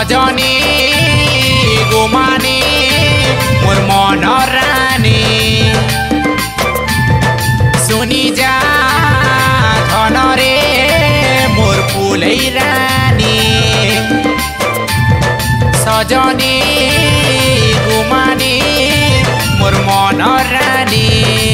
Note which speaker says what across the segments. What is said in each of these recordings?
Speaker 1: सजनी गुमानी मोर मन रानी सुनी जा धन रे मोर फुलै रानी सजनी गुमानी मोर मन रानी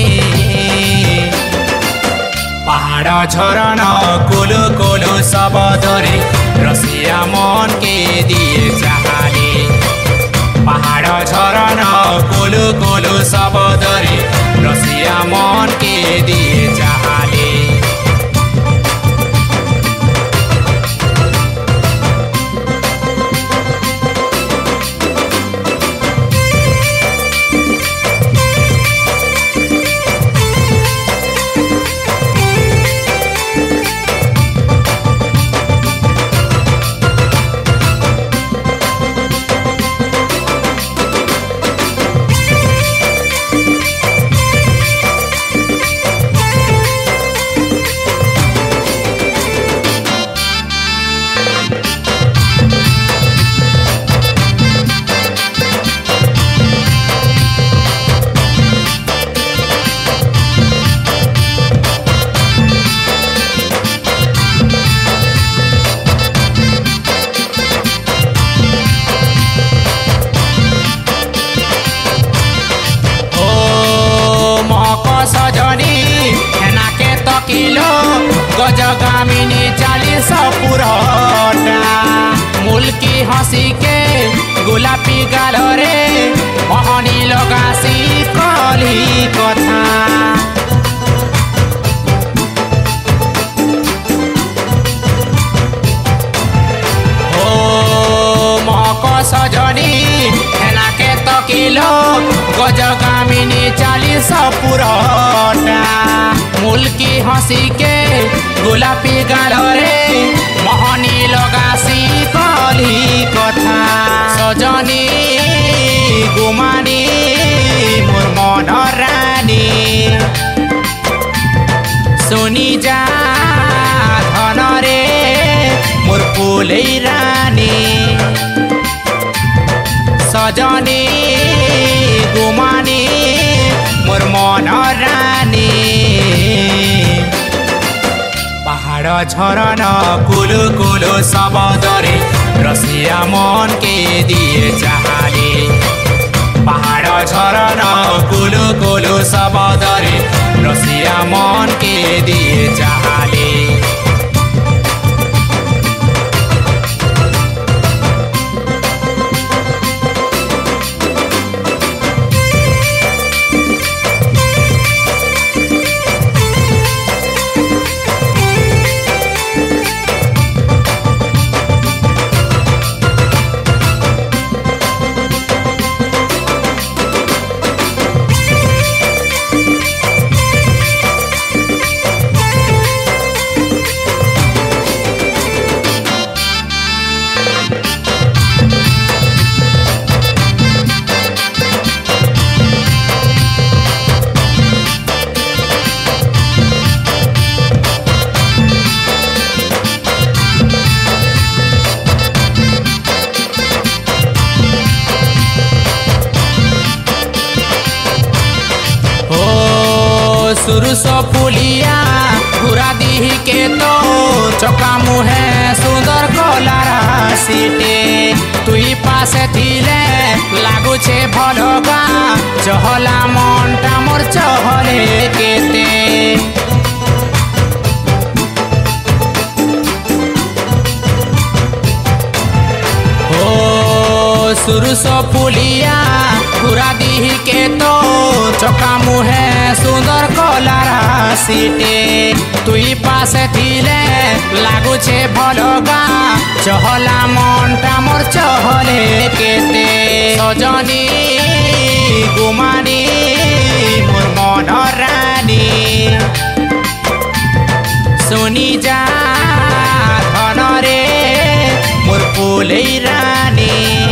Speaker 1: पहाड़ झरना कोलो कोलो सबदरे रसिया मन के दिए चाहाले पहाड़ झरना कोलो कोलो सबदरे रसिया मन के दिए चाहाले सजनी हेना के तकिलो गजगामिनी 40 पुरटा मुल्की हंसी के गुलापी गाल रे मोहनी लगासी कली कथा सजनी हेना के तकिलो गजगामिनी 40 पुरटा मुल्की हंसी के गुलापी गाल रे मोहनी लगासी कली कथा सजनी गुमानी मोर मन रानी सुनी जा धन रे मोर फुलै रानी सजनी गुमानी मोर मन रानी पहाड़ झरना कुलो कुलो सबदरे रसिया मन के दिए चाहाले पहाड़ झरना कुलो कुलो सबदरे रसिया मन के दिए चाहाले सुरुस पुलिया पूरा दी के तो चका मुहे सुंदर कलारा सीटे तुई पासे थिले लागु छे भलगा चहला मनटा मोर चहले केते सुरुस पुलिया पूरा दी के तो चका मुहे सुंदर कलारा सीटे तुई पासे थिले लागु छे भलगा चहला मनटा मोर चहले केते सजनी गुमानी मोर मन रानी सुनी जा धन रे मोर फुलै रानी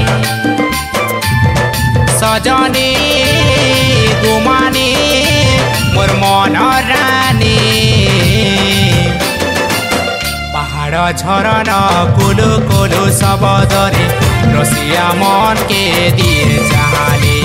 Speaker 1: सजनी गुमानी मोर मन रानी पहाड़ झरना कोलो कोलो सबदरे रसिया मन के दिए चाहले।